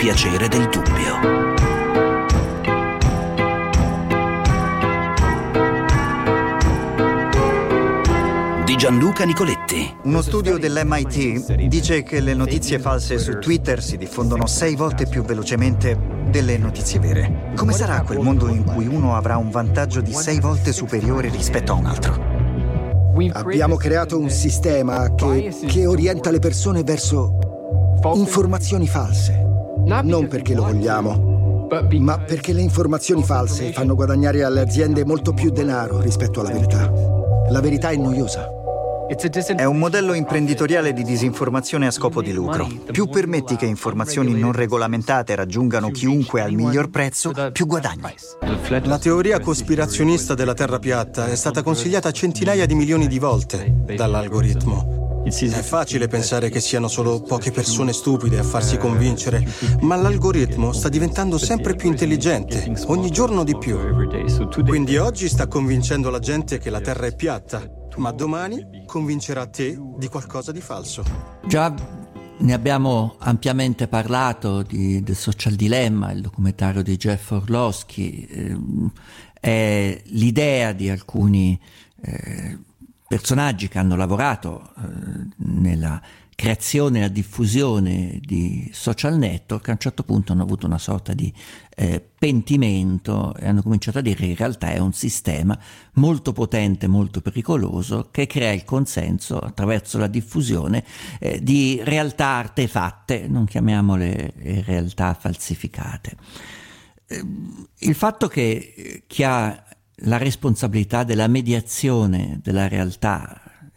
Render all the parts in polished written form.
piacere del dubbio. Di Gianluca Nicoletti. Uno studio dell'MIT dice che le notizie false su Twitter si diffondono 6 volte più velocemente delle notizie vere. Come sarà quel mondo in cui uno avrà un vantaggio di 6 volte superiore rispetto a un altro? Abbiamo creato un sistema che orienta le persone verso informazioni false. Non perché lo vogliamo, ma perché le informazioni false fanno guadagnare alle aziende molto più denaro rispetto alla verità. La verità è noiosa. È un modello imprenditoriale di disinformazione a scopo di lucro. Più permetti che informazioni non regolamentate raggiungano chiunque al miglior prezzo, più guadagni. La teoria cospirazionista della Terra piatta è stata consigliata centinaia di milioni di volte dall'algoritmo. È facile pensare che siano solo poche persone stupide a farsi convincere, ma l'algoritmo sta diventando sempre più intelligente, ogni giorno di più. Quindi oggi sta convincendo la gente che la Terra è piatta, ma domani convincerà te di qualcosa di falso. Già ne abbiamo ampiamente parlato di The Social Dilemma, il documentario di Jeff Orlowski. È l'idea di alcuni personaggi che hanno lavorato nella creazione e la diffusione di social network, che a un certo punto hanno avuto una sorta di pentimento e hanno cominciato a dire che in realtà è un sistema molto potente, molto pericoloso, che crea il consenso attraverso la diffusione di realtà artefatte, non chiamiamole realtà falsificate. Il fatto che chi ha la responsabilità della mediazione della realtà,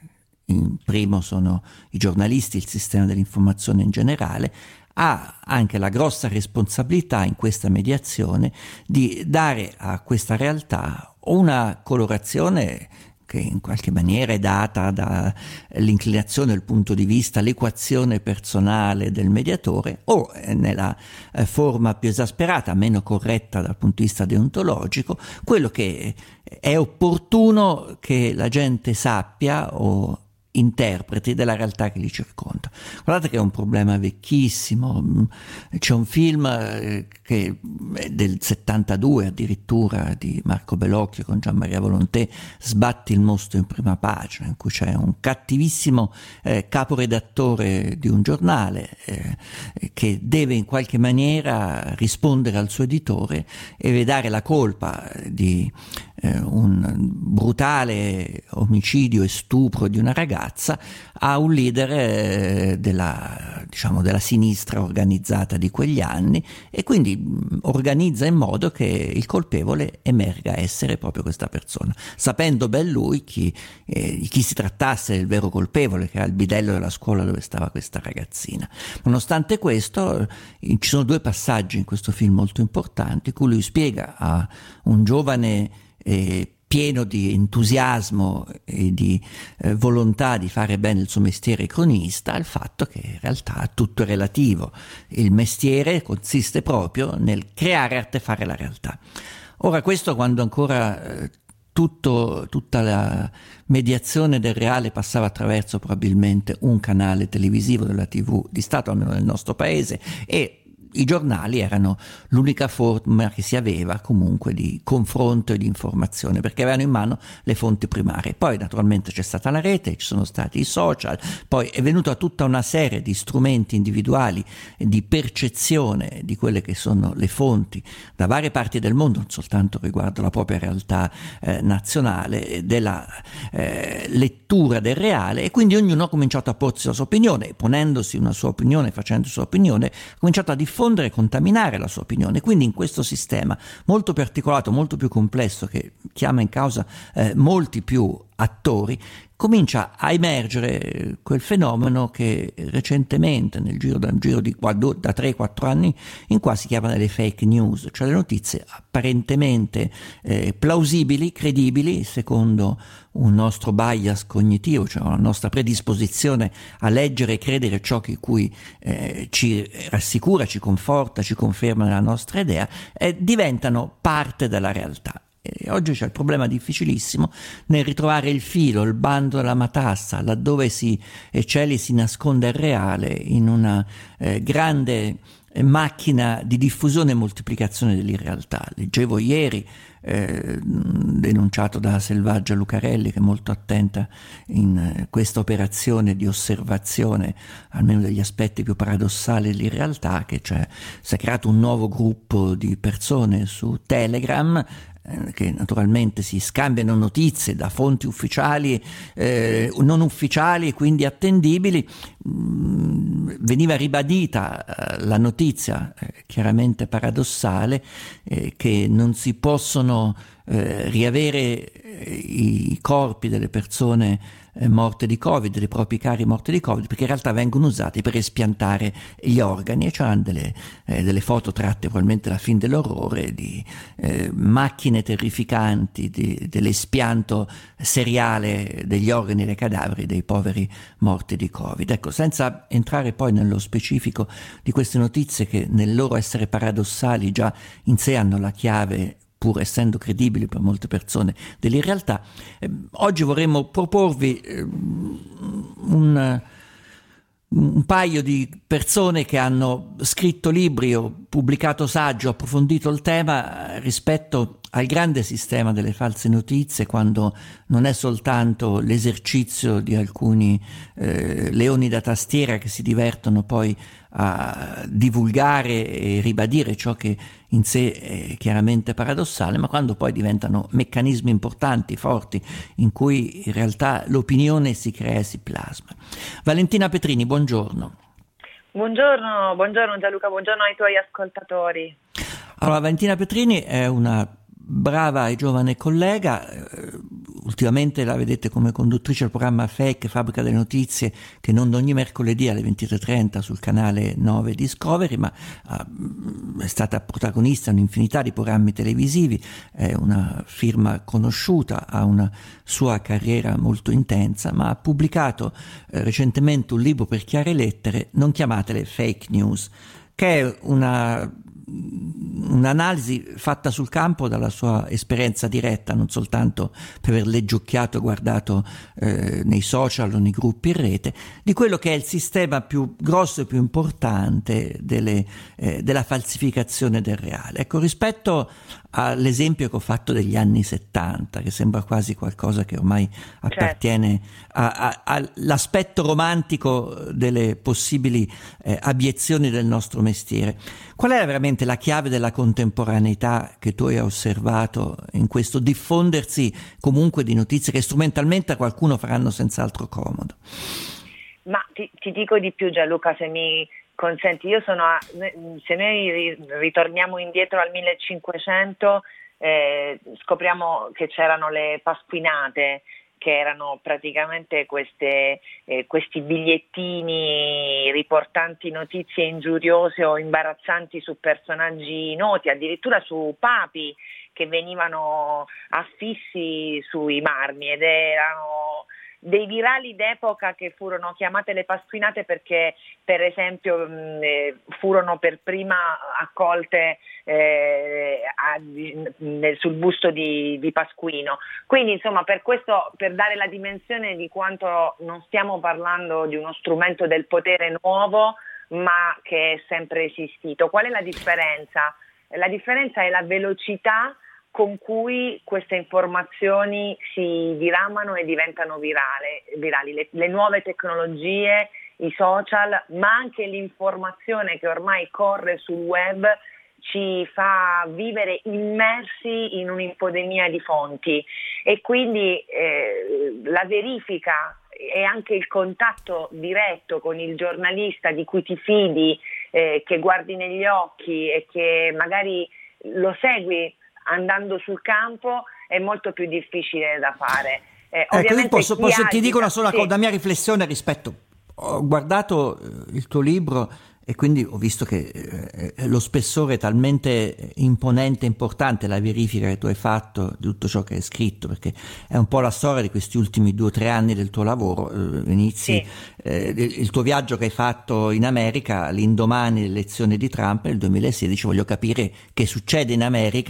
in primo sono i giornalisti, il sistema dell'informazione in generale, ha anche la grossa responsabilità in questa mediazione di dare a questa realtà una colorazione che in qualche maniera è data dall'inclinazione, il punto di vista, l'equazione personale del mediatore, o nella forma più esasperata, meno corretta dal punto di vista deontologico, quello che è opportuno che la gente sappia o interpreti della realtà che li circonda. Guardate che è un problema vecchissimo. C'è un film che è del 72 addirittura, di Marco Bellocchio con Gian Maria Volonté, Sbatti il mostro in prima pagina, in cui c'è un cattivissimo caporedattore di un giornale che deve in qualche maniera rispondere al suo editore e dare la colpa di un brutale omicidio e stupro di una ragazza a un leader della sinistra organizzata di quegli anni, e quindi organizza in modo che il colpevole emerga essere proprio questa persona, sapendo ben lui di chi si trattasse del vero colpevole, che era il bidello della scuola dove stava questa ragazzina. Nonostante questo, ci sono 2 passaggi in questo film molto importanti, in cui lui spiega a un giovane pieno di entusiasmo e di volontà di fare bene il suo mestiere cronista, il fatto che in realtà tutto è relativo. Il mestiere consiste proprio nel creare e artefare la realtà. Ora, questo quando ancora tutta la mediazione del reale passava attraverso probabilmente un canale televisivo della TV di Stato, almeno nel nostro paese, e i giornali erano l'unica forma che si aveva comunque di confronto e di informazione, perché avevano in mano le fonti primarie. Poi naturalmente c'è stata la rete, ci sono stati i social, poi è venuta tutta una serie di strumenti individuali di percezione di quelle che sono le fonti da varie parti del mondo, non soltanto riguardo la propria realtà nazionale, della lettura del reale, e quindi ognuno ha cominciato a porsi la sua opinione, ponendosi una sua opinione, facendo sua opinione, ha cominciato a diffondere e contaminare la sua opinione. Quindi in questo sistema molto più articolato, molto più complesso, che chiama in causa molti più attori, comincia a emergere quel fenomeno che recentemente, nel giro da 3-4 anni in qua, si chiama le fake news, cioè le notizie apparentemente plausibili, credibili, secondo un nostro bias cognitivo, cioè una nostra predisposizione a leggere e credere ciò che cui ci rassicura, ci conforta, ci conferma nella nostra idea, diventano parte della realtà. E oggi c'è il problema difficilissimo nel ritrovare il filo, il bando della matassa, laddove si nasconde il reale, in una grande macchina di diffusione e moltiplicazione dell'irrealtà. Leggevo ieri, denunciato da Selvaggia Lucarelli, che è molto attenta in questa operazione di osservazione almeno degli aspetti più paradossali dell'irrealtà, che si è creato un nuovo gruppo di persone su Telegram che naturalmente si scambiano notizie da fonti ufficiali, non ufficiali e quindi attendibili. Veniva ribadita la notizia chiaramente paradossale che non si possono riavere i corpi delle persone morte di Covid, dei propri cari morti di Covid, perché in realtà vengono usati per espiantare gli organi, e c'erano delle foto tratte probabilmente alla fine dell'orrore di macchine terrificanti dell'espianto seriale degli organi e dei cadaveri dei poveri morti di Covid. Ecco, senza entrare poi nello specifico di queste notizie che nel loro essere paradossali già in sé hanno la chiave, pur essendo credibili per molte persone, dell'irrealtà, oggi vorremmo proporvi un paio di persone che hanno scritto libri o pubblicato saggi, approfondito il tema rispetto al grande sistema delle false notizie, quando non è soltanto l'esercizio di alcuni leoni da tastiera che si divertono poi a divulgare e ribadire ciò che in sé è chiaramente paradossale, ma quando poi diventano meccanismi importanti, forti, in cui in realtà l'opinione si crea e si plasma. Valentina Petrini, buongiorno. Buongiorno Gianluca, buongiorno ai tuoi ascoltatori. Allora, Valentina Petrini è una brava e giovane collega, ultimamente la vedete come conduttrice del programma Fake, Fabbrica delle Notizie, che non ogni mercoledì alle 23:30 sul canale 9 Discovery, ma è stata protagonista in un'infinità di programmi televisivi, è una firma conosciuta, ha una sua carriera molto intensa, ma ha pubblicato recentemente un libro per chiare lettere, Non chiamatele fake news, che è un'analisi fatta sul campo dalla sua esperienza diretta, non soltanto per aver leggiucchiato e guardato nei social o nei gruppi in rete, di quello che è il sistema più grosso e più importante della falsificazione del reale. Ecco, rispetto all'esempio che ho fatto degli anni 70, che sembra quasi qualcosa che ormai appartiene all'aspetto romantico delle possibili abiezioni del nostro mestiere, qual è veramente la chiave della contemporaneità che tu hai osservato in questo diffondersi comunque di notizie che strumentalmente a qualcuno faranno senz'altro comodo? Ma ti dico di più, Gianluca, se mi consenti. Se noi ritorniamo indietro al 1500, scopriamo che c'erano le pasquinate, che erano praticamente questi bigliettini riportanti notizie ingiuriose o imbarazzanti su personaggi noti, addirittura su papi che venivano affissi sui marmi, ed erano dei virali d'epoca che furono chiamate le pasquinate perché, per esempio, furono per prima accolte sul busto di Pasquino. Quindi, insomma, per questo, per dare la dimensione di quanto non stiamo parlando di uno strumento del potere nuovo, ma che è sempre esistito. Qual è la differenza? La differenza è la velocità con cui queste informazioni si diramano e diventano virali. Le nuove tecnologie, i social, ma anche l'informazione che ormai corre sul web ci fa vivere immersi in un'infodemia di fonti, e quindi la verifica e anche il contatto diretto con il giornalista di cui ti fidi, che guardi negli occhi e che magari lo segui andando sul campo, è molto più difficile da fare. Ecco, ti dico una sola cosa, la mia riflessione rispetto. Ho guardato il tuo libro e quindi ho visto che lo spessore è talmente imponente e importante, la verifica che tu hai fatto di tutto ciò che hai scritto, perché è un po' la storia di questi ultimi 2 o 3 anni del tuo lavoro. Inizi il tuo viaggio che hai fatto in America l'indomani delle elezioni di Trump nel 2016, voglio capire che succede in America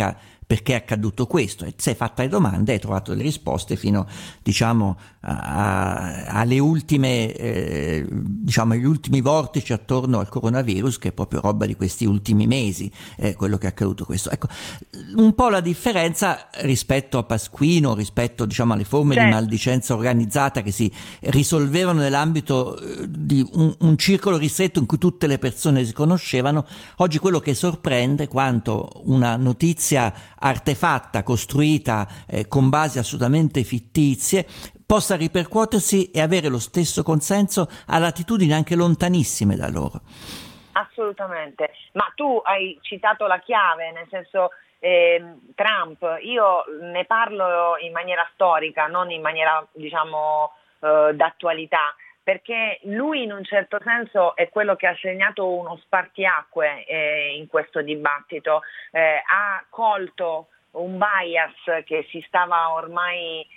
perché è accaduto questo, e sei fatta le domande e hai trovato delle risposte fino, diciamo, alle ultime, diciamo, agli ultimi vortici attorno al coronavirus, che è proprio roba di questi ultimi mesi, quello che è accaduto questo. Ecco, un po' la differenza rispetto a Pasquino, rispetto, diciamo, alle forme di maldicenza organizzata che si risolvevano nell'ambito di un circolo ristretto in cui tutte le persone si conoscevano. Oggi quello che sorprende è quanto una notizia artefatta, costruita con basi assolutamente fittizie, possa ripercuotersi e avere lo stesso consenso a latitudini anche lontanissime da loro. Assolutamente, ma tu hai citato la chiave, nel senso Trump, io ne parlo in maniera storica, non in maniera, diciamo, d'attualità, perché lui in un certo senso è quello che ha segnato uno spartiacque in questo dibattito, ha colto un bias che si stava ormai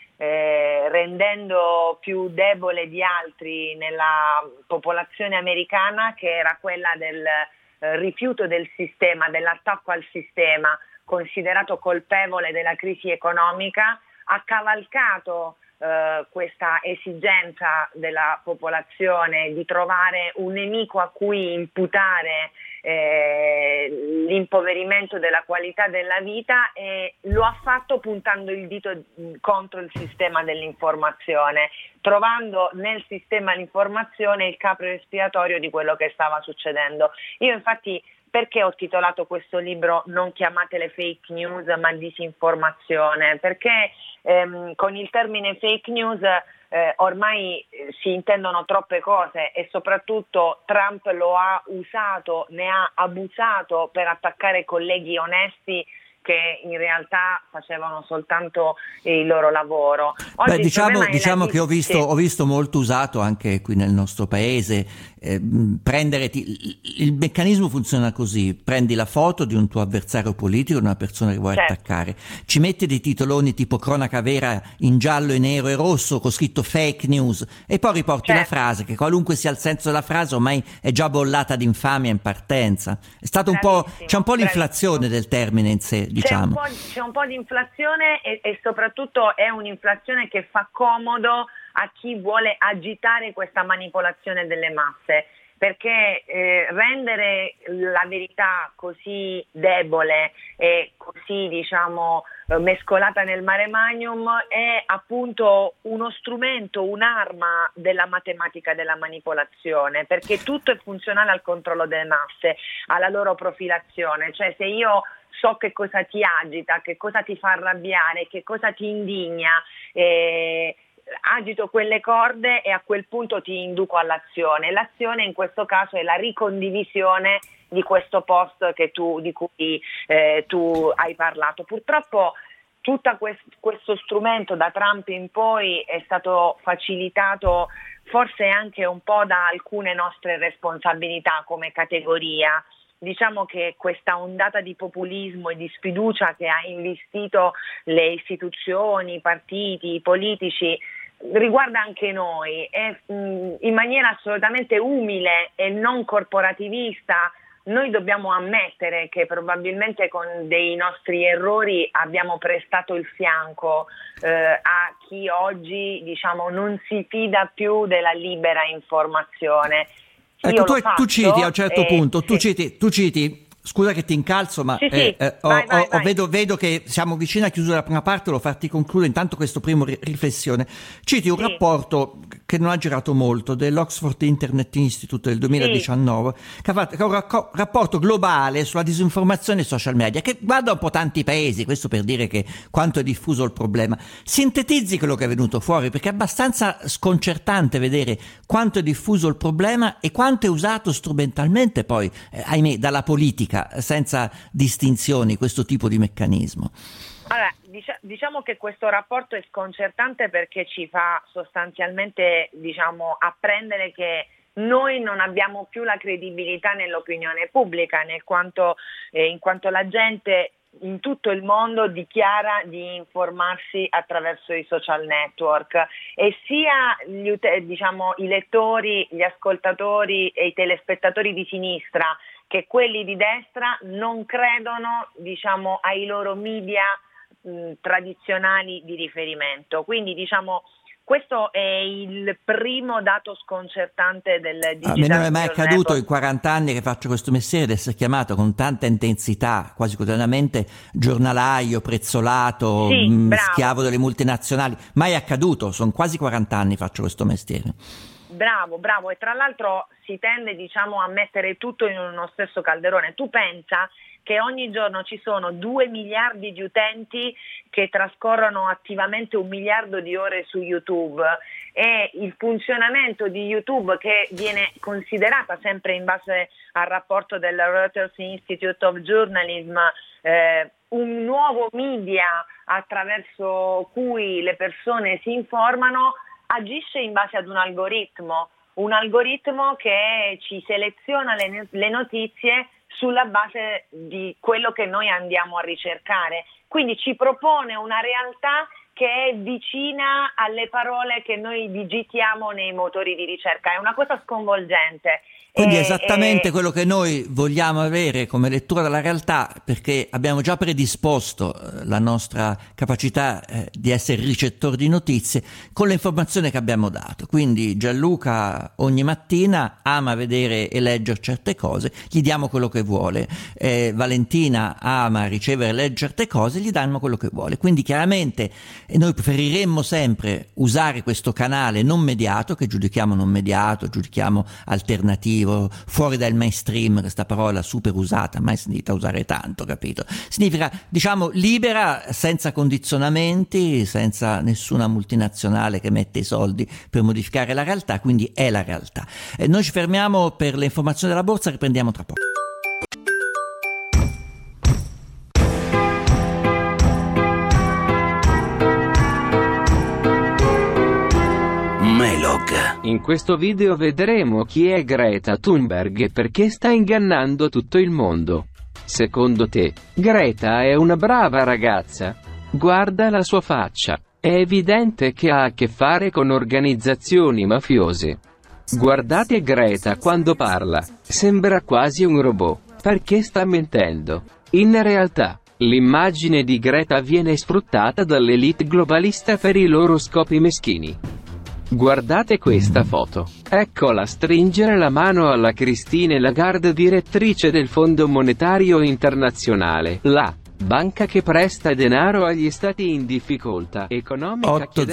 rendendo più debole di altri nella popolazione americana, che era quella del rifiuto del sistema, dell'attacco al sistema, considerato colpevole della crisi economica, ha cavalcato questa esigenza della popolazione di trovare un nemico a cui imputare l'impoverimento della qualità della vita, e lo ha fatto puntando il dito contro il sistema dell'informazione, trovando nel sistema dell'informazione il capro espiatorio di quello che stava succedendo. Io infatti, perché ho titolato questo libro Non chiamatele fake news ma disinformazione? Perché con il termine fake news ormai si intendono troppe cose, e soprattutto Trump lo ha usato, ne ha abusato per attaccare colleghi onesti che in realtà facevano soltanto il loro lavoro. Oggi diciamo che ho visto molto usato anche qui nel nostro paese. Il meccanismo funziona così: prendi la foto di un tuo avversario politico, di una persona che vuoi attaccare, ci metti dei titoloni tipo cronaca vera in giallo e nero e rosso con scritto fake news, e poi riporti la frase, che qualunque sia il senso della frase ormai è già bollata d'infamia in partenza. È stato c'è un po' l'inflazione del termine in sé, diciamo. C'è un po' di inflazione, e soprattutto è un'inflazione che fa comodo a chi vuole agitare questa manipolazione delle masse, perché rendere la verità così debole e così, diciamo, mescolata nel mare magnum è appunto uno strumento, un'arma della matematica della manipolazione, perché tutto è funzionale al controllo delle masse, alla loro profilazione. Cioè, se io so che cosa ti agita, che cosa ti fa arrabbiare, che cosa ti indigna, agito quelle corde e a quel punto ti induco all'azione. L'azione in questo caso è la ricondivisione di questo post di cui tu hai parlato. Purtroppo tutto questo strumento da Trump in poi è stato facilitato forse anche un po' da alcune nostre responsabilità come categoria. Diciamo che questa ondata di populismo e di sfiducia che ha investito le istituzioni, i partiti, i politici, riguarda anche noi, e in maniera assolutamente umile e non corporativista noi dobbiamo ammettere che probabilmente con dei nostri errori abbiamo prestato il fianco a chi oggi, diciamo, non si fida più della libera informazione. Ecco, tu citi a un certo punto, tu citi, scusa che ti incalzo, ma vai. Vedo che siamo vicini alla chiusura della prima parte, volevo farti concludere intanto questo primo riflessione. Citi un rapporto che non ha girato molto, dell'Oxford Internet Institute del 2019, che ha fatto un rapporto globale sulla disinformazione e social media, che guarda un po' tanti paesi, questo per dire che quanto è diffuso il problema. Sintetizzi quello che è venuto fuori, perché è abbastanza sconcertante vedere quanto è diffuso il problema e quanto è usato strumentalmente poi, ahimè, dalla politica, senza distinzioni, questo tipo di meccanismo. Allora, diciamo che questo rapporto è sconcertante perché ci fa sostanzialmente, diciamo, apprendere che noi non abbiamo più la credibilità nell'opinione pubblica, in quanto la gente in tutto il mondo dichiara di informarsi attraverso i social network, e sia i lettori, gli ascoltatori e i telespettatori di sinistra che quelli di destra non credono, diciamo, ai loro media tradizionali di riferimento. Quindi, diciamo, questo è il primo dato sconcertante del Digital A me non è mai Social accaduto Network. in 40 anni che faccio questo mestiere di essere chiamato con tanta intensità, quasi quotidianamente, giornalaio, prezzolato, Sì, bravo. schiavo delle multinazionali. Mai accaduto, sono quasi 40 anni che faccio questo mestiere. Bravo, e tra l'altro si tende, diciamo, a mettere tutto in uno stesso calderone. Tu pensa che ogni giorno ci sono 2 miliardi di utenti che trascorrono attivamente 1 miliardo di ore su YouTube, e il funzionamento di YouTube, che viene considerata sempre in base al rapporto del Reuters Institute of Journalism un nuovo media attraverso cui le persone si informano, agisce in base ad un algoritmo che ci seleziona le notizie sulla base di quello che noi andiamo a ricercare. Quindi ci propone una realtà che è vicina alle parole che noi digitiamo nei motori di ricerca. È una cosa sconvolgente. Quindi è esattamente quello che noi vogliamo avere come lettura della realtà, perché abbiamo già predisposto la nostra capacità di essere ricettori di notizie con le informazioni che abbiamo dato. Quindi Gianluca ogni mattina ama vedere e leggere certe cose, gli diamo quello che vuole. Valentina ama ricevere e leggere certe cose, gli danno quello che vuole. Quindi chiaramente noi preferiremmo sempre usare questo canale non mediato, che giudichiamo non mediato, giudichiamo alternativo, fuori dal mainstream, questa parola super usata, mai sentita usare tanto, capito? Significa, diciamo, libera, senza condizionamenti, senza nessuna multinazionale che mette i soldi per modificare la realtà, quindi è la realtà. Noi ci fermiamo per le informazioni della borsa, riprendiamo tra poco. In questo video vedremo chi è Greta Thunberg e perché sta ingannando tutto il mondo. Secondo te, Greta è una brava ragazza? Guarda la sua faccia. È evidente che ha a che fare con organizzazioni mafiose. Guardate Greta quando parla. Sembra quasi un robot. Perché sta mentendo? In realtà, l'immagine di Greta viene sfruttata dall'elite globalista per i loro scopi meschini. Guardate questa foto. Eccola stringere la mano alla Christine Lagarde, direttrice del Fondo Monetario Internazionale, la banca che presta denaro agli stati in difficoltà economica.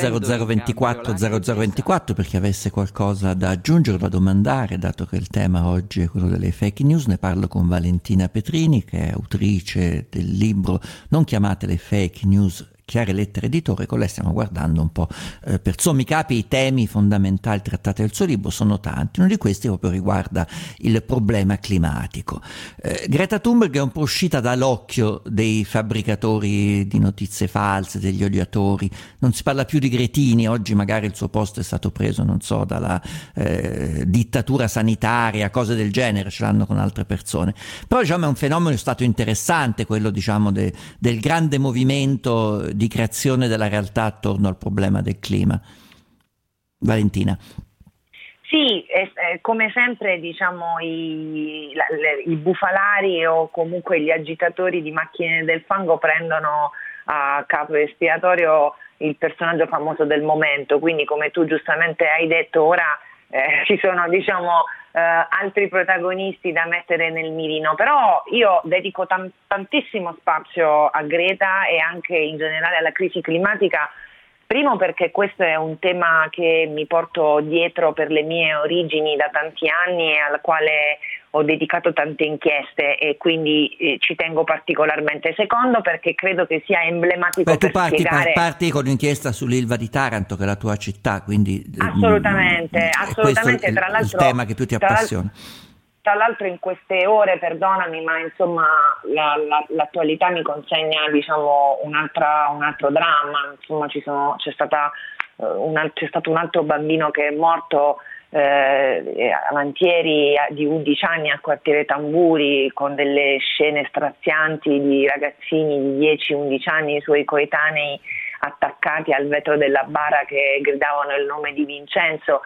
80024 per chi avesse qualcosa da aggiungere o da domandare, dato che il tema oggi è quello delle fake news. Ne parlo con Valentina Petrini, che è autrice del libro Non chiamatele fake news, Chiare Lettere Editore. Con lei stiamo guardando un po' per sommi capi i temi fondamentali trattati nel suo libro. Sono tanti, uno di questi proprio riguarda il problema climatico. Greta Thunberg è un po' uscita dall'occhio dei fabbricatori di notizie false, degli odiatori. Non si parla più di Gretini, oggi magari il suo posto è stato preso, non so, dalla dittatura sanitaria, cose del genere, ce l'hanno con altre persone. Però diciamo è un fenomeno stato interessante, quello diciamo del grande movimento di creazione della realtà attorno al problema del clima. Valentina. Sì, come sempre diciamo i bufalari o comunque gli agitatori di macchine del fango prendono a capo espiatorio il personaggio famoso del momento, quindi come tu giustamente hai detto ora ci sono diciamo altri protagonisti da mettere nel mirino, però io dedico tantissimo spazio a Greta e anche in generale alla crisi climatica. Primo perché questo è un tema che mi porto dietro per le mie origini da tanti anni e al quale ho dedicato tante inchieste e quindi ci tengo particolarmente. Secondo perché credo che sia emblematico. Beh, tu parti con l'inchiesta sull'Ilva di Taranto, che è la tua città, quindi assolutamente. Questo è tra l'altro, il tema che più ti appassiona. Tra l'altro in queste ore, perdonami, ma insomma l'attualità mi consegna diciamo un altro dramma. Insomma c'è stato un altro bambino che è morto avantieri di 11 anni al quartiere Tamburi, con delle scene strazianti di ragazzini di 10-11 anni, i suoi coetanei, attaccati al vetro della bara che gridavano il nome di Vincenzo.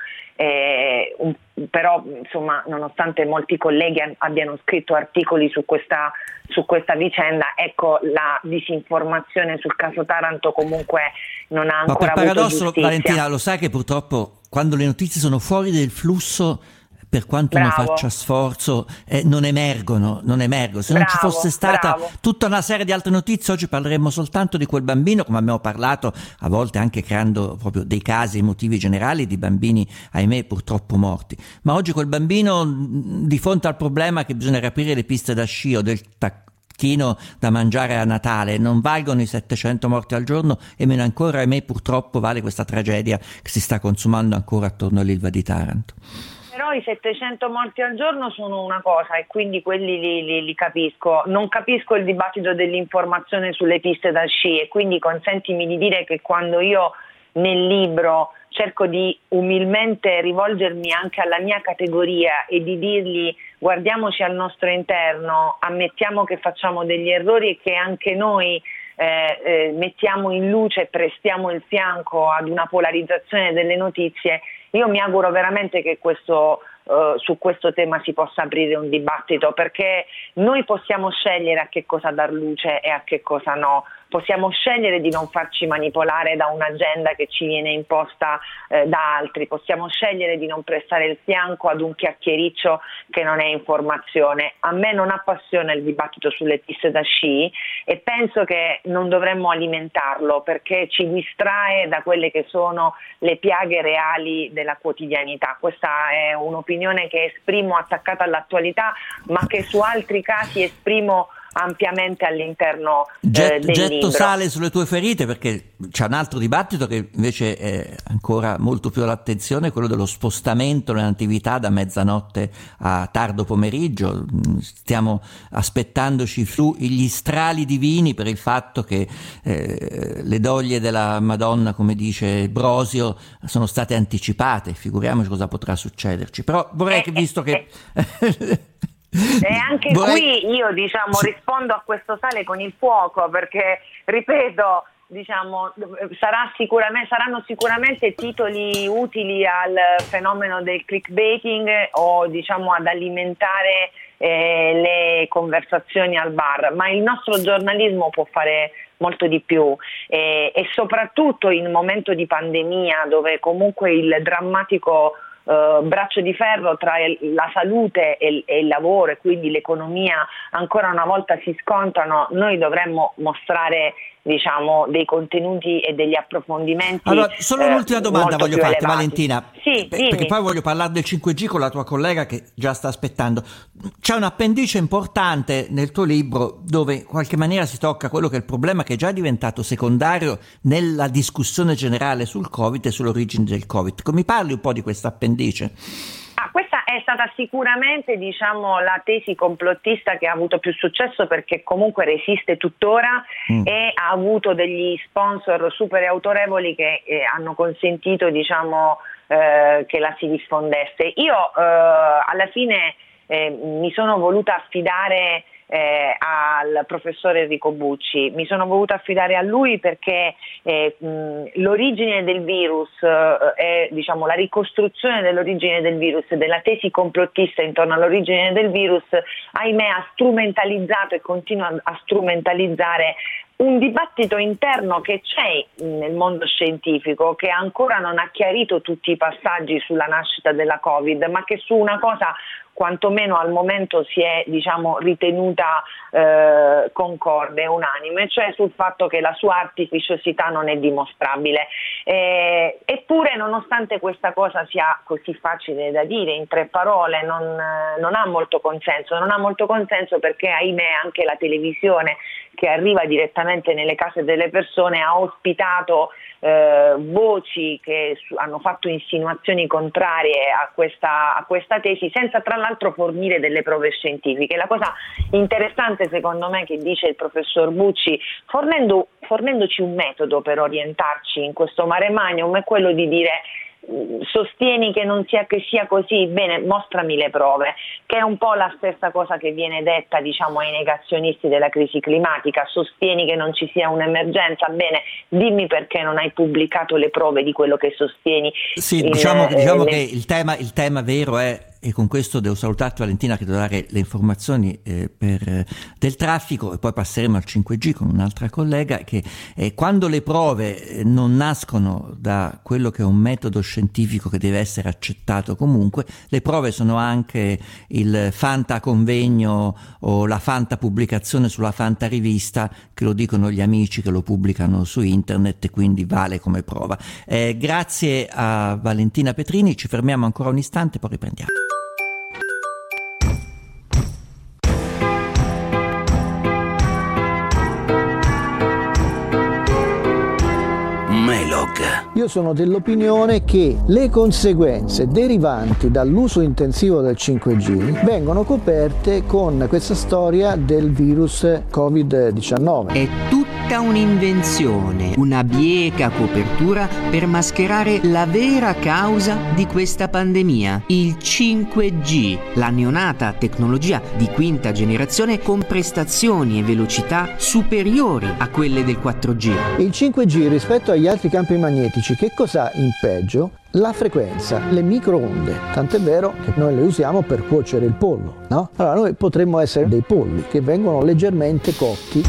Però insomma, nonostante molti colleghi abbiano scritto articoli su questa vicenda, ecco, la disinformazione sul caso Taranto comunque non ha ancora avuto giustizia. Valentina, lo sai che purtroppo quando le notizie sono fuori del flusso, per quanto uno faccia sforzo, non emergono. Se non ci fosse stata tutta una serie di altre notizie, oggi parleremmo soltanto di quel bambino, come abbiamo parlato, a volte anche creando proprio dei casi emotivi generali di bambini, ahimè, purtroppo morti. Ma oggi quel bambino, di fronte al problema che bisogna riaprire le piste da sci o del tacchino da mangiare a Natale, non valgono i 700 morti al giorno, e meno ancora, ahimè, purtroppo vale questa tragedia che si sta consumando ancora attorno all'Ilva di Taranto. Però i 700 morti al giorno sono una cosa, e quindi quelli li capisco. Non capisco il dibattito dell'informazione sulle piste da sci, e quindi consentimi di dire che quando io nel libro cerco di umilmente rivolgermi anche alla mia categoria e di dirgli: guardiamoci al nostro interno, ammettiamo che facciamo degli errori e che anche noi mettiamo in luce e prestiamo il fianco ad una polarizzazione delle notizie, io mi auguro veramente che su questo tema si possa aprire un dibattito, perché noi possiamo scegliere a che cosa dar luce e a che cosa no. Possiamo scegliere di non farci manipolare da un'agenda che ci viene imposta da altri, possiamo scegliere di non prestare il fianco ad un chiacchiericcio che non è informazione. A me non appassiona il dibattito sulle piste da sci e penso che non dovremmo alimentarlo, perché ci distrae da quelle che sono le piaghe reali della quotidianità. Questa è un'opinione che esprimo attaccata all'attualità, ma che su altri casi esprimo ampiamente all'interno del libro. Getto sale sulle tue ferite, perché c'è un altro dibattito che invece è ancora molto più all'attenzione, quello dello spostamento nelle natività da mezzanotte a tardo pomeriggio. Stiamo aspettandoci gli strali divini per il fatto che le doglie della Madonna, come dice Brosio, sono state anticipate. Figuriamoci cosa potrà succederci. Però vorrei che, visto che e anche qui io rispondo a questo sale con il fuoco, perché ripeto, saranno sicuramente titoli utili al fenomeno del clickbaiting o ad alimentare le conversazioni al bar, ma il nostro giornalismo può fare molto di più, e soprattutto in un momento di pandemia, dove comunque il drammatico braccio di ferro tra la salute e il lavoro, e quindi l'economia, ancora una volta si scontrano. Noi dovremmo mostrare dei contenuti e degli approfondimenti. Allora, solo un'ultima domanda voglio farti, elevati. Valentina, sì, perché poi voglio parlare del 5G con la tua collega che già sta aspettando. C'è un appendice importante nel tuo libro dove in qualche maniera si tocca quello che è il problema, che è già diventato secondario nella discussione generale sul Covid e sull'origine del Covid. Mi parli un po' di questo appendice? Questa è stata sicuramente la tesi complottista che ha avuto più successo, perché comunque resiste tuttora e ha avuto degli sponsor super autorevoli che hanno consentito che la si diffondesse. Io alla fine mi sono voluta affidare al professore Enrico Bucci, mi sono voluta affidare a lui perché l'origine del virus la ricostruzione dell'origine del virus, della tesi complottista intorno all'origine del virus, ahimè ha strumentalizzato e continua a strumentalizzare un dibattito interno che c'è nel mondo scientifico, che ancora non ha chiarito tutti i passaggi sulla nascita della Covid, ma che su una cosa quantomeno al momento si è ritenuta concorde, unanime, cioè sul fatto che la sua artificiosità non è dimostrabile. Eppure, nonostante questa cosa sia così facile da dire in 3 parole, non ha molto consenso. Non ha molto consenso perché, ahimè, anche la televisione, che arriva direttamente nelle case delle persone, ha ospitato voci che hanno fatto insinuazioni contrarie a questa tesi, senza tra l'altro fornire delle prove scientifiche. La cosa interessante, secondo me, che dice il professor Bucci, fornendoci un metodo per orientarci in questo mare magnum, è quello di dire: sostieni che non sia che sia così, bene, mostrami le prove, che è un po' la stessa cosa che viene detta, diciamo, ai negazionisti della crisi climatica. Sostieni che non ci sia un'emergenza, bene, dimmi perché non hai pubblicato le prove di quello che sostieni. Sì, diciamo che il tema vero è, e con questo devo salutarti Valentina, che devo dare le informazioni del traffico, e poi passeremo al 5G con un'altra collega, che quando le prove non nascono da quello che è un metodo scientifico che deve essere accettato comunque, le prove sono anche il Fanta convegno o la Fanta pubblicazione sulla Fanta rivista, che lo dicono gli amici che lo pubblicano su internet, e quindi vale come prova. Grazie a Valentina Petrini, ci fermiamo ancora un istante, poi riprendiamo. Io sono dell'opinione che le conseguenze derivanti dall'uso intensivo del 5G vengono coperte con questa storia del virus Covid-19. È tutta un'invenzione, una bieca copertura per mascherare la vera causa di questa pandemia, il 5G, la neonata tecnologia di quinta generazione con prestazioni e velocità superiori a quelle del 4G. Il 5G rispetto agli altri campi magnetici che cosa ha in peggio? La frequenza, le microonde, tant'è vero che noi le usiamo per cuocere il pollo, no? Allora noi potremmo essere dei polli che vengono leggermente cotti.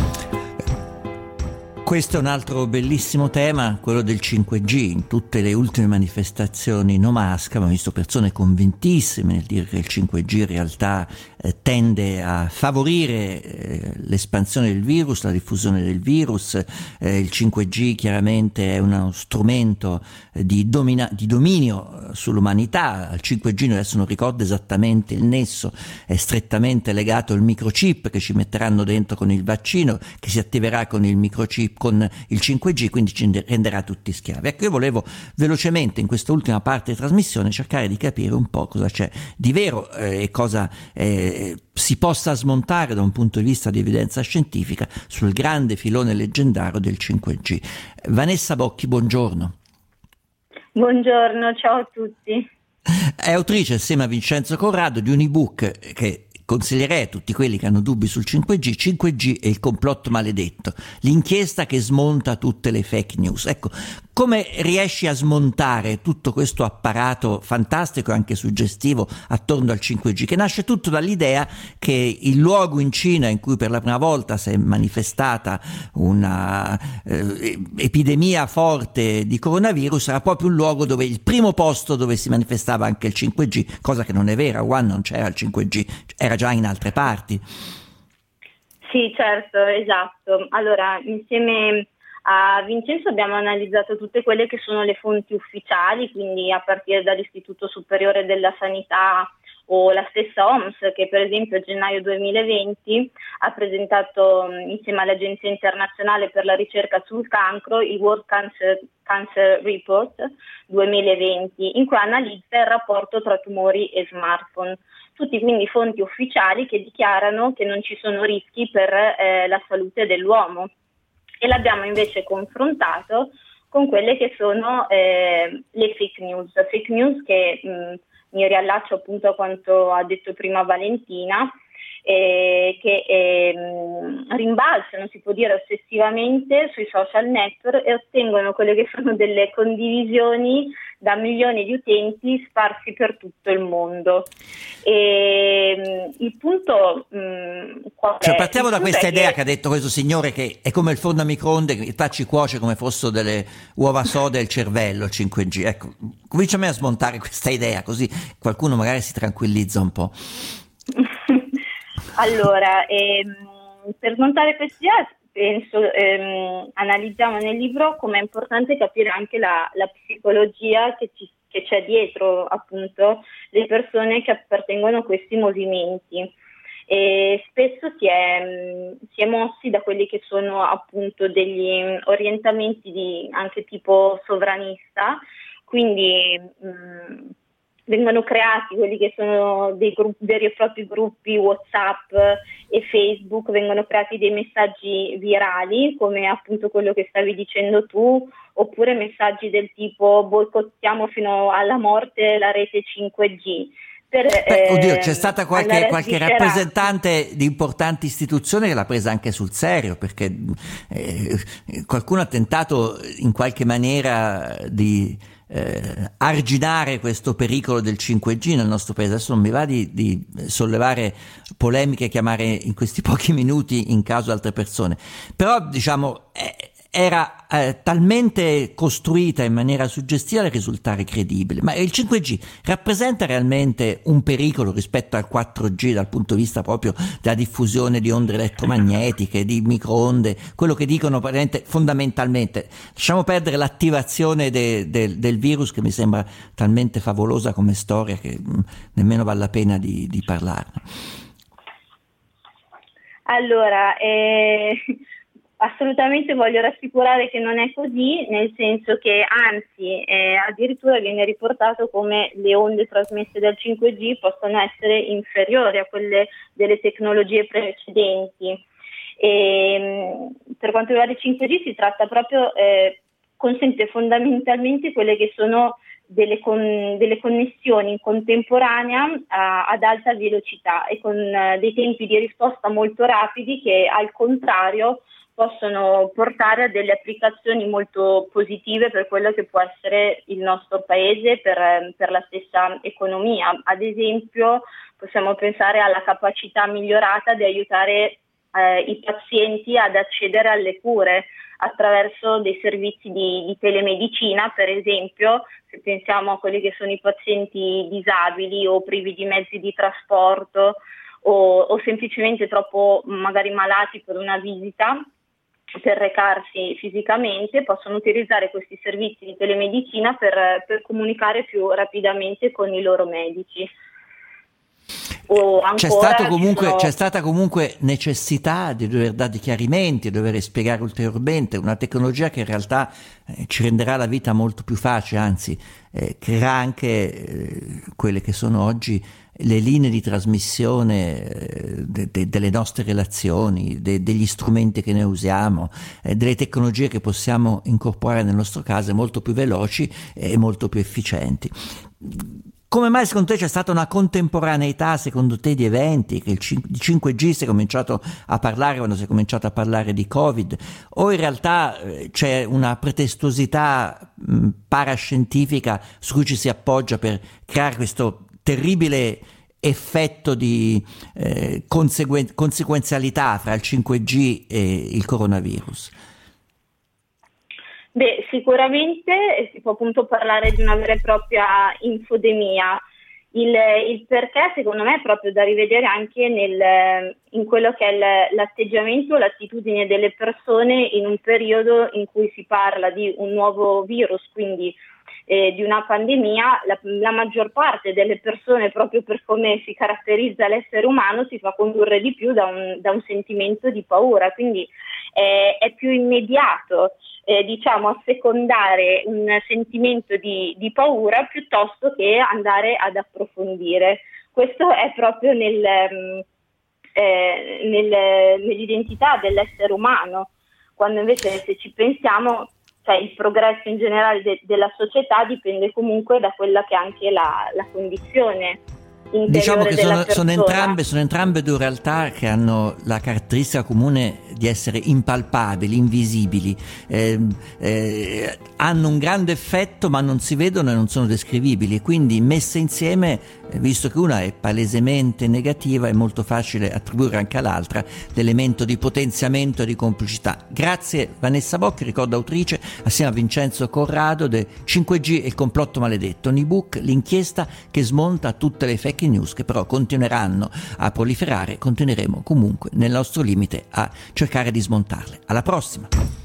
Questo è un altro bellissimo tema, quello del 5G. In tutte le ultime manifestazioni no mask abbiamo visto persone convintissime nel dire che il 5G in realtà tende a favorire l'espansione del virus, la diffusione del virus. Il 5G chiaramente è uno strumento di dominio sull'umanità. Al 5G noi adesso non ricordo esattamente il nesso, è strettamente legato al microchip che ci metteranno dentro con il vaccino, che si attiverà con il microchip, con il 5G, quindi ci renderà tutti schiavi. Ecco, io volevo velocemente in questa ultima parte di trasmissione cercare di capire un po' cosa c'è di vero e cosa si possa smontare da un punto di vista di evidenza scientifica sul grande filone leggendario del 5G. Vanessa Bocchi, buongiorno. Buongiorno, ciao a tutti. È autrice assieme a Vincenzo Corrado di un ebook che consiglierei a tutti quelli che hanno dubbi sul 5G e il complotto maledetto, l'inchiesta che smonta tutte le fake news. Ecco, come riesci a smontare tutto questo apparato fantastico e anche suggestivo attorno al 5G, che nasce tutto dall'idea che il luogo in Cina in cui per la prima volta si è manifestata una epidemia forte di coronavirus era proprio un luogo dove il primo posto dove si manifestava anche il 5G, cosa che non è vera. A Wuhan non c'era il 5G, era già in altre parti. Sì, certo, esatto. Allora, insieme a Vincenzo abbiamo analizzato tutte quelle che sono le fonti ufficiali, quindi a partire dall'Istituto Superiore della Sanità o la stessa OMS, che per esempio a gennaio 2020 ha presentato insieme all'Agenzia Internazionale per la Ricerca sul Cancro il World Cancer Report 2020, in cui analizza il rapporto tra tumori e smartphone. Tutti quindi fonti ufficiali che dichiarano che non ci sono rischi per la salute dell'uomo. E l'abbiamo invece confrontato con quelle che sono le fake news che mi riallaccio appunto a quanto ha detto prima Valentina, che rimbalzano, si può dire, ossessivamente sui social network e ottengono quelle che sono delle condivisioni da milioni di utenti sparsi per tutto il mondo. E il punto cioè partiamo da questa idea che ha detto questo signore, che è come il forno a microonde che ci cuoce come fossero delle uova soda il cervello, il 5G. Ecco, cominciami a smontare questa idea, così qualcuno magari si tranquillizza un po'. Allora, per smontare questa idea penso analizziamo nel libro come è importante capire anche la psicologia che c'è dietro appunto le persone che appartengono a questi movimenti, e spesso si è mossi da quelli che sono appunto degli orientamenti di anche tipo sovranista, quindi vengono creati quelli che sono dei veri e propri gruppi WhatsApp e Facebook, vengono creati dei messaggi virali, come appunto quello che stavi dicendo tu, oppure messaggi del tipo boicottiamo fino alla morte la rete 5G. Oddio, c'è stata qualche rappresentante di importanti istituzioni che l'ha presa anche sul serio, perché qualcuno ha tentato in qualche maniera di arginare questo pericolo del 5G nel nostro paese. Adesso non mi va di sollevare polemiche e chiamare in questi pochi minuti in causa altre persone, però diciamo era talmente costruita in maniera suggestiva da risultare credibile. Ma il 5G rappresenta realmente un pericolo rispetto al 4G dal punto di vista proprio della diffusione di onde elettromagnetiche, di microonde, quello che dicono fondamentalmente? Lasciamo perdere l'attivazione del virus, che mi sembra talmente favolosa come storia che nemmeno vale la pena di parlarne. Allora, assolutamente voglio rassicurare che non è così, nel senso che anzi addirittura viene riportato come le onde trasmesse dal 5G possono essere inferiori a quelle delle tecnologie precedenti. Per quanto riguarda il 5G si tratta proprio, consente fondamentalmente quelle che sono delle connessioni in contemporanea ad alta velocità e con dei tempi di risposta molto rapidi che al contrario possono portare a delle applicazioni molto positive per quello che può essere il nostro paese, per la stessa economia. Ad esempio possiamo pensare alla capacità migliorata di aiutare i pazienti ad accedere alle cure attraverso dei servizi di telemedicina, per esempio, se pensiamo a quelli che sono i pazienti disabili o privi di mezzi di trasporto o semplicemente troppo magari malati per una visita, per recarsi fisicamente, possono utilizzare questi servizi di telemedicina per comunicare più rapidamente con i loro medici. C'è stata comunque necessità di dover dare chiarimenti, di dover spiegare ulteriormente una tecnologia che in realtà ci renderà la vita molto più facile, anzi creerà anche quelle che sono oggi le linee di trasmissione delle nostre relazioni, degli strumenti che noi usiamo, delle tecnologie che possiamo incorporare nel nostro caso molto più veloci e molto più efficienti. Come mai secondo te c'è stata una contemporaneità, secondo te, di eventi, che il 5G si è cominciato a parlare quando si è cominciato a parlare di Covid, o in realtà c'è una pretestuosità parascientifica su cui ci si appoggia per creare questo terribile effetto di conseguenzialità fra il 5G e il coronavirus? Beh, sicuramente si può appunto parlare di una vera e propria infodemia. Il perché secondo me è proprio da rivedere anche in quello che è l'atteggiamento, l'attitudine delle persone in un periodo in cui si parla di un nuovo virus, quindi di una pandemia. La maggior parte delle persone, proprio per come si caratterizza l'essere umano, si fa condurre di più da un sentimento di paura, quindi è più immediato assecondare un sentimento di paura piuttosto che andare ad approfondire. Questo è proprio nell'identità dell'essere umano, quando invece, se ci pensiamo, cioè il progresso in generale della società dipende comunque da quella che è anche la condizione interiore. Diciamo che della sono entrambe due realtà che hanno la caratteristica comune di essere impalpabili, invisibili, hanno un grande effetto ma non si vedono e non sono descrivibili, e quindi messe insieme, visto che una è palesemente negativa, è molto facile attribuire anche all'altra l'elemento di potenziamento e di complicità. Grazie Vanessa Bocchi, ricordo autrice assieme a Vincenzo Corrado de 5G e il complotto maledetto, un ebook, l'inchiesta che smonta tutte le fake news che però continueranno a proliferare. Continueremo comunque nel nostro limite a cercare di smontarle. Alla prossima!